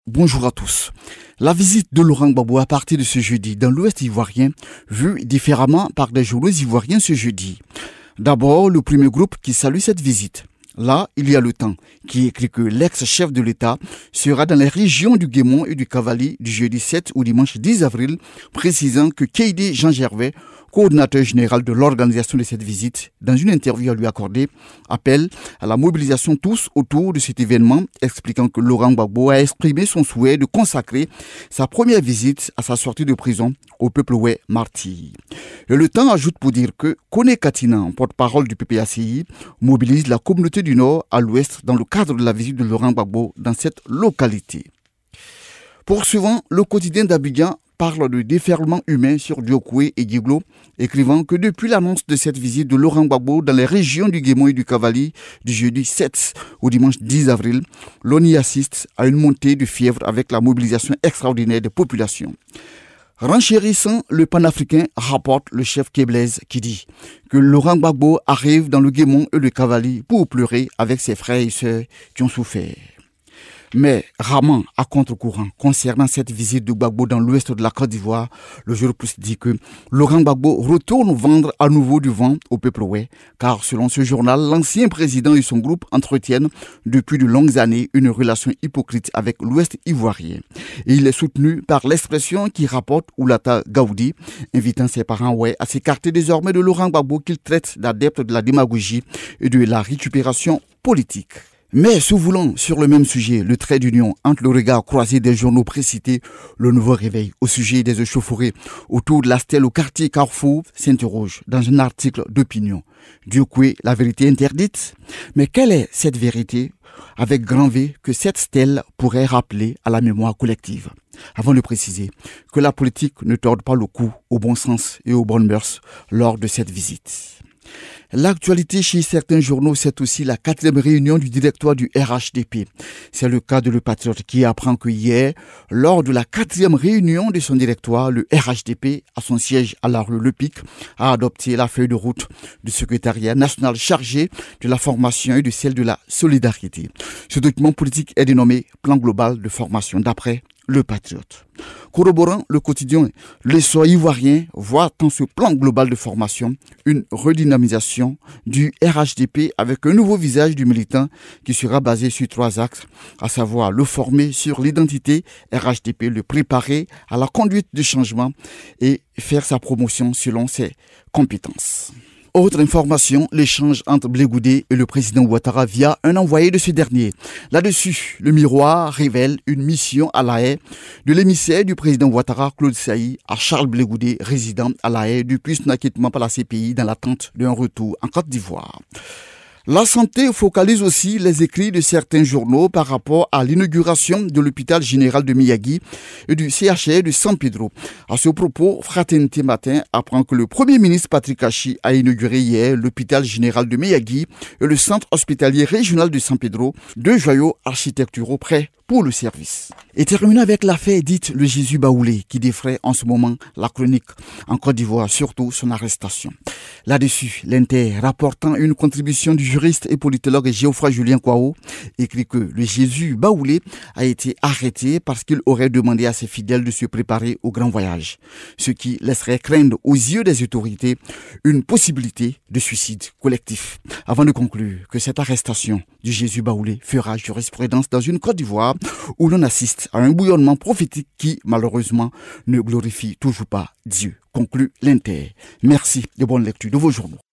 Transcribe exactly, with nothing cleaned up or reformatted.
Bonjour à tous. La visite de Laurent Gbagbo à partir de ce jeudi dans l'Ouest ivoirien, vue différemment par des journaux ivoiriens ce jeudi. D'abord, le premier groupe qui salue cette visite. Là, il y a le temps, qui écrit que l'ex-chef de l'État sera dans les régions du Guémon et du Cavali du jeudi sept au dimanche dix avril, précisant que Keïdé Jean Gervais, coordinateur général de l'organisation de cette visite, dans une interview à lui accorder, appelle à la mobilisation tous autour de cet événement, expliquant que Laurent Gbagbo a exprimé son souhait de consacrer sa première visite à sa sortie de prison au peuple oué martyr. Et le temps ajoute pour dire que Koné Katina, porte-parole du P P A C I, mobilise la communauté du Nord à l'Ouest dans le cadre de la visite de Laurent Gbagbo dans cette localité. Poursuivant, le quotidien d'Abidjan parle de déferlement humain sur Diokoué et Dieglo, écrivant que depuis l'annonce de cette visite de Laurent Gbagbo dans les régions du Guémon et du Cavali du jeudi sept au dimanche dix avril, l'on y assiste à une montée de fièvre avec la mobilisation extraordinaire des populations. Renchérissant, le panafricain rapporte le chef Keblaise qui dit que Laurent Gbagbo arrive dans le Guémon et le Cavali pour pleurer avec ses frères et sœurs qui ont souffert. Mais ramant à contre-courant concernant cette visite de Gbagbo dans l'ouest de la Côte d'Ivoire, le jour plus dit que Laurent Gbagbo retourne vendre à nouveau du vent au peuple oué, car selon ce journal, l'ancien président et son groupe entretiennent depuis de longues années une relation hypocrite avec l'ouest ivoirien. Et il est soutenu par l'expression qui rapporte Oulata Gaoudi, invitant ses parents oué à s'écarter désormais de Laurent Gbagbo qu'il traite d'adepte de la démagogie et de la récupération politique. Mais sous voulant sur le même sujet, le trait d'union entre le regard croisé des journaux précités, le nouveau réveil au sujet des échauffourées autour de la stèle au quartier Carrefour s'interroge dans un article d'opinion. Diokoué, la vérité interdite? Mais quelle est cette vérité avec grand V que cette stèle pourrait rappeler à la mémoire collective? Avant de préciser que la politique ne torde pas le cou au bon sens et aux bonnes mœurs lors de cette visite. L'actualité chez certains journaux, c'est aussi la quatrième réunion du directoire du R H D P. C'est le cas de Le Patriote qui apprend que hier, lors de la quatrième réunion de son directoire, le R H D P, à son siège à la rue Le Pic, a adopté la feuille de route du secrétariat national chargé de la formation et de celle de la solidarité. Ce document politique est dénommé Plan global de formation d'après Le Patriote. Corroborant le quotidien, l'essor ivoirien voit dans ce plan global de formation une redynamisation du R H D P avec un nouveau visage du militant qui sera basé sur trois axes, à savoir le former sur l'identité R H D P, le préparer à la conduite du changement et faire sa promotion selon ses compétences. Autre information, l'échange entre Blé Goudé et le président Ouattara via un envoyé de ce dernier. Là-dessus, le miroir révèle une mission à La Haye de l'émissaire du président Ouattara, Claude Sailly, à Charles Blé Goudé, résident à La Haye depuis son acquittement par la C P I dans l'attente d'un retour en Côte d'Ivoire. La santé focalise aussi les écrits de certains journaux par rapport à l'inauguration de l'hôpital général de Miyagi et du C H R de San Pedro. À ce propos, Fraternité Matin apprend que le Premier ministre Patrick Achi a inauguré hier l'hôpital général de Miyagi et le centre hospitalier régional de San Pedro, deux joyaux architecturaux prêts pour le service. Et terminons avec l'affaire dite le Jésus Baoulé qui défraie en ce moment la chronique en Côte d'Ivoire, surtout son arrestation. Là-dessus, l'Inter, rapportant une contribution du juriste et politologue Geoffroy Julien Kouao, écrit que le Jésus Baoulé a été arrêté parce qu'il aurait demandé à ses fidèles de se préparer au grand voyage, ce qui laisserait craindre aux yeux des autorités une possibilité de suicide collectif. Avant de conclure que cette arrestation du Jésus Baoulé fera jurisprudence dans une Côte d'Ivoire où l'on assiste à un bouillonnement prophétique qui, malheureusement, ne glorifie toujours pas Dieu. Conclut l'Inter. Merci de bonne lecture de vos journaux.